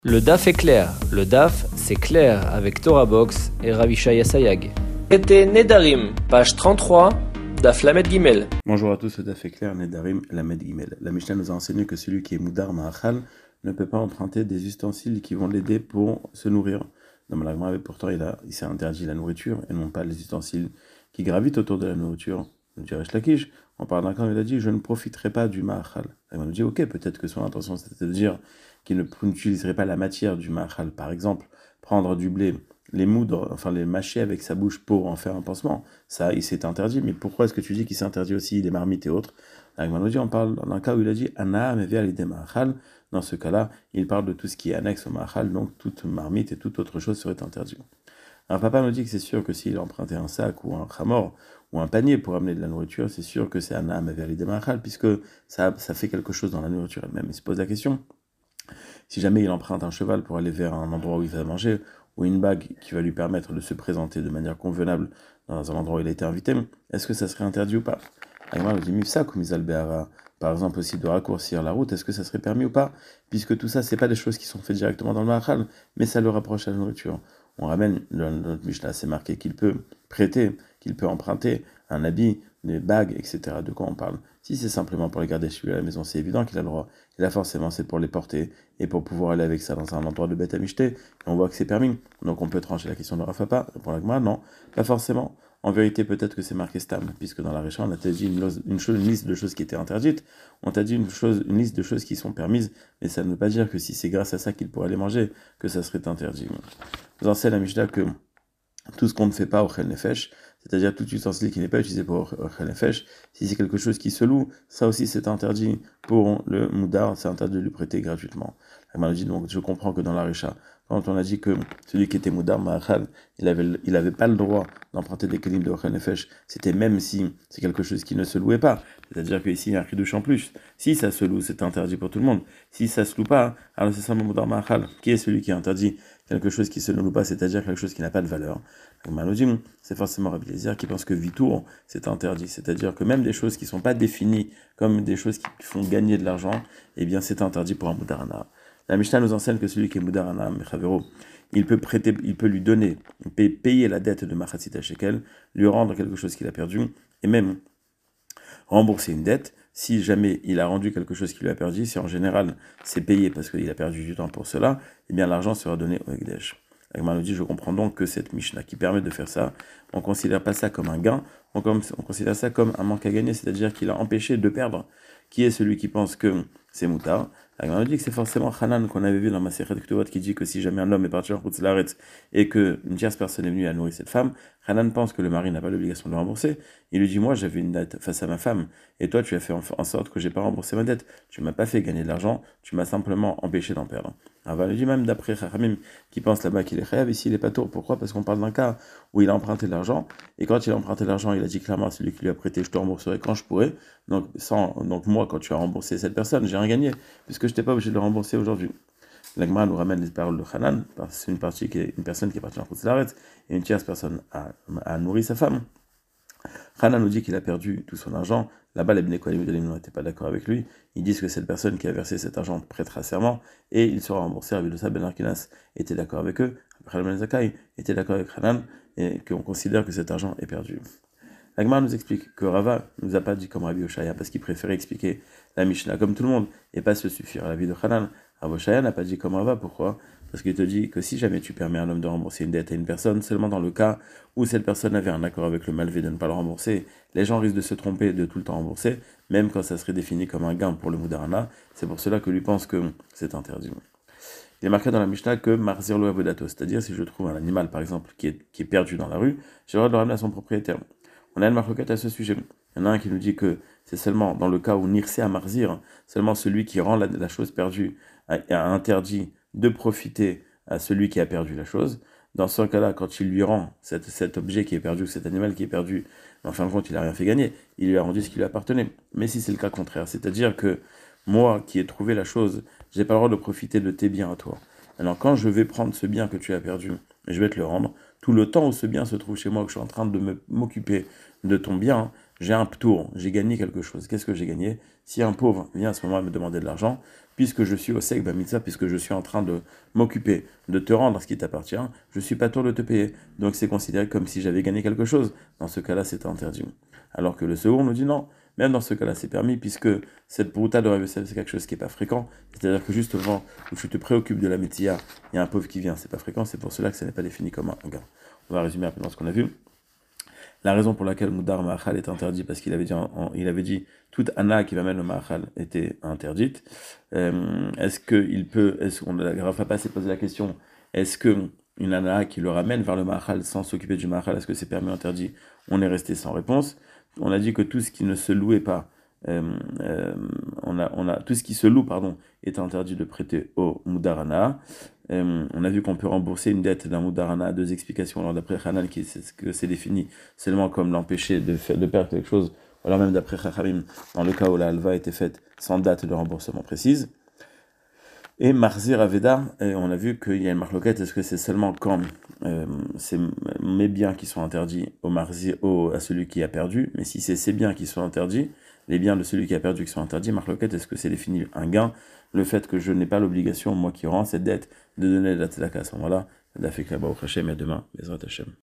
Le DAF est clair. Le DAF, c'est clair avec Torah Box et Ravishaya Sayag. Traité Nedarim, page 33, DAF Lamed Gimel. Bonjour à tous, le DAF est clair, Nedarim, Lamed Gimel. La Mishnah nous a enseigné que celui qui est Moudar Ma'achal ne peut pas emprunter des ustensiles qui vont l'aider pour se nourrir. Dans Malagma, pourtant, il s'est interdit la nourriture et non pas les ustensiles qui gravitent autour de la nourriture. Nous dit Resh Lakish, on parle d'un cas où il a dit je ne profiterai pas du Ma'achal. Et on nous dit ok, peut-être que son intention c'était de dire qu'il n'utiliserait pas la matière du Ma'achal, par exemple, prendre du blé, les moudre, enfin les mâcher avec sa bouche pour en faire un pansement. Ça, il s'est interdit, mais pourquoi est-ce que tu dis qu'il s'est interdit aussi les marmites et autres? On parle d'un cas où il a dit Anna mevea l'idée Ma'achal. Dans ce cas-là, il parle de tout ce qui est annexe au Ma'achal, donc toute marmite et toute autre chose serait interdite. Un papa nous dit que c'est sûr que s'il empruntait un sac ou un khamor ou un panier pour amener de la nourriture, c'est sûr que c'est Anna mevea l'idée Ma'achal, puisque ça fait quelque chose dans la nourriture elle-même. Il se pose la question, si jamais il emprunte un cheval pour aller vers un endroit où il va manger, ou une bague qui va lui permettre de se présenter de manière convenable dans un endroit où il a été invité, est-ce que ça serait interdit ou pas? Agmar nous dit Mifsa ou Mizal Be'ara, par exemple aussi de raccourcir la route, est-ce que ça serait permis ou pas? Puisque tout ça, c'est pas des choses qui sont faites directement dans le Ma'achal, mais ça le rapproche à la nourriture. On ramène, dans notre Mishnah, c'est marqué qu'il peut prêter, qu'il peut emprunter un habit, des bagues, etc. De quoi on parle? Si c'est simplement pour les garder chez lui à la maison, c'est évident qu'il a le droit. Et là, forcément, c'est pour les porter et pour pouvoir aller avec ça dans un endroit de bête à micheter. Et on voit que c'est permis. Donc on peut trancher la question de Rafapa. Pour l'Agma, non, pas forcément. En vérité, peut-être que c'est marqué stam, puisque dans la Récha, on a dit une liste de choses qui étaient interdites. On t'a dit une liste de choses qui sont permises, mais ça ne veut pas dire que si c'est grâce à ça qu'il pourrait les manger, que ça serait interdit. Nous enseigne la Mishnah que tout ce qu'on ne fait pas au Chel Nefesh, c'est-à-dire tout ustensile qui n'est pas utilisé pour Chel Nefesh, si c'est quelque chose qui se loue, ça aussi c'est interdit pour le Moudar, c'est interdit de lui prêter gratuitement. La dit donc je comprends que dans la Récha, quand on a dit que celui qui était Moudar Ma'achal, il avait pas le droit d'emprunter des kelim de Chel Nefesh, c'était même si c'est quelque chose qui ne se louait pas, c'est-à-dire qu'ici il y a un chidouche en plus. Si ça se loue, c'est interdit pour tout le monde. Si ça se loue pas, alors c'est seulement Moudar Ma'achal. Qui est celui qui est interdit quelque chose qui se ne loue pas, c'est-à-dire quelque chose qui n'a pas de valeur? C'est forcément Rabbi Eliezer qui pense que Vitour, c'est interdit. C'est-à-dire que même des choses qui ne sont pas définies comme des choses qui font gagner de l'argent, eh bien c'est interdit pour un Moudarana. La Mishnah nous enseigne que celui qui est Moudarana, Mechavero, il peut prêter, il peut lui donner, il peut payer la dette de Machatzita Shekel, lui rendre quelque chose qu'il a perdu, et même rembourser une dette. Si jamais il a rendu quelque chose qu'il lui a perdu, si en général c'est payé parce qu'il a perdu du temps pour cela, eh bien l'argent sera donné au Ekdesh. Agmar nous dit, je comprends donc que cette Mishnah qui permet de faire ça, on ne considère pas ça comme un gain, on considère ça comme un manque à gagner, c'est-à-dire qu'il a empêché de perdre. Qui est celui qui pense que c'est Moutar? Agmar nous dit que c'est forcément Hanan qu'on avait vu dans Masechet Ketuvot qui dit que si jamais un homme est parti en Chutz Laaretz et qu'une tierce personne est venue à nourrir cette femme, Hanan pense que le mari n'a pas l'obligation de le rembourser. Il lui dit, moi j'avais une dette face à ma femme et toi tu as fait en sorte que j'ai pas remboursé ma dette. Tu m'as pas fait gagner de l'argent, tu m'as simplement empêché d'en perdre. Alors, il dit même d'après Chachamim qui pense là-bas qu'il est Chayav, ici il est pas tour. Pourquoi? Parce qu'on parle d'un cas où il a emprunté de l'argent, et quand il a emprunté de l'argent, il a dit clairement à celui qui lui a prêté, je te rembourserai quand je pourrai. Donc moi, quand tu as remboursé cette personne, j'ai rien gagné, puisque je n'étais pas obligé de le rembourser aujourd'hui. L'Agma nous ramène les paroles de Hanan, c'est une personne qui est partie en Chutz Laaretz, et une tierce personne a nourri sa femme. Hanan nous dit qu'il a perdu tout son argent. Là-bas, les Bnei Kohanim n'étaient pas d'accord avec lui. Ils disent que cette personne qui a versé cet argent prêtera serment et il sera remboursé. Rabbi Dossa ben Arkinas était d'accord avec eux. Rabbi ben Zakkai était d'accord avec Hanan et qu'on considère que cet argent est perdu. L'Agmar nous explique que Rava ne nous a pas dit comme Rabbi Oshaya parce qu'il préférait expliquer la Mishnah comme tout le monde et pas se suffire à la vie de Hanan. Rabbi Oshaya n'a pas dit comme Rava. Pourquoi? Parce qu'il te dit que si jamais tu permets à un homme de rembourser une dette à une personne, seulement dans le cas où cette personne avait un accord avec le malvé de ne pas le rembourser, les gens risquent de se tromper de tout le temps rembourser, même quand ça serait défini comme un gain pour le Moudarana. C'est pour cela que lui pense que c'est interdit. Il est marqué dans la Mishnah que Marzir lo avodato, c'est-à-dire si je trouve un animal par exemple qui est perdu dans la rue, j'ai le droit de le ramener à son propriétaire. On a une marquette à ce sujet. Il y en a un qui nous dit que c'est seulement dans le cas où Nirse à Marzir, seulement celui qui rend la chose perdue a interdit de profiter à celui qui a perdu la chose. Dans ce cas-là, quand il lui rend cet objet qui est perdu, cet animal qui est perdu, en fin de compte, il n'a rien fait gagner, il lui a rendu ce qui lui appartenait. Mais si c'est le cas contraire, c'est-à-dire que moi qui ai trouvé la chose, j'ai pas le droit de profiter de tes biens à toi. Alors quand je vais prendre ce bien que tu as perdu je vais te le rendre. Tout le temps où ce bien se trouve chez moi, que je suis en train de m'occuper de ton bien, j'ai un ptour, j'ai gagné quelque chose. Qu'est-ce que j'ai gagné? Si un pauvre vient à ce moment-là me demander de l'argent, puisque je suis au sec mitzvah, puisque je suis en train de m'occuper de te rendre ce qui t'appartient, je suis pas tour de te payer. Donc c'est considéré comme si j'avais gagné quelque chose. Dans ce cas-là, c'est interdit. Alors que le second nous dit non. Même dans ce cas-là, c'est permis, puisque cette brouta de Rav Yosef, c'est quelque chose qui n'est pas fréquent. C'est-à-dire que juste au moment où tu te préoccupes de la métier, il y a un pauvre qui vient. C'est pas fréquent, c'est pour cela que ça n'est pas défini comme un gain. On va résumer rapidement ce qu'on a vu. La raison pour laquelle Moudar Ma'achal est interdit, parce qu'il avait dit toute Anna qui va mettre le Ma'achal était interdite. La Rav Papa s'est posé la question, est-ce que une Anna qui le ramène vers le Ma'achal sans s'occuper du Ma'achal, est-ce que c'est permis ou interdit? On est resté sans réponse. On a dit que tout ce qui ne se louait pas, tout ce qui se loue, est interdit de prêter au Moudarana. On a vu qu'on peut rembourser une dette d'un Moudarana. Deux explications. Alors d'après Hanan, que c'est défini seulement comme l'empêcher de perdre quelque chose, ou alors même d'après Chachamim, dans le cas où la halva a été faite sans date de remboursement précise. Et Marzir Aveda, on a vu qu'il y a une marloquette, est-ce que c'est seulement quand c'est mes biens qui sont interdits à celui qui a perdu, mais si c'est ses biens qui sont interdits, les biens de celui qui a perdu qui sont interdits, marloquette, est-ce que c'est défini un gain, le fait que je n'ai pas l'obligation, moi qui rends cette dette, de donner la tzedaka à ce moment-là, la fait que là-bas au Hachem et demain, Bezrat Hachem.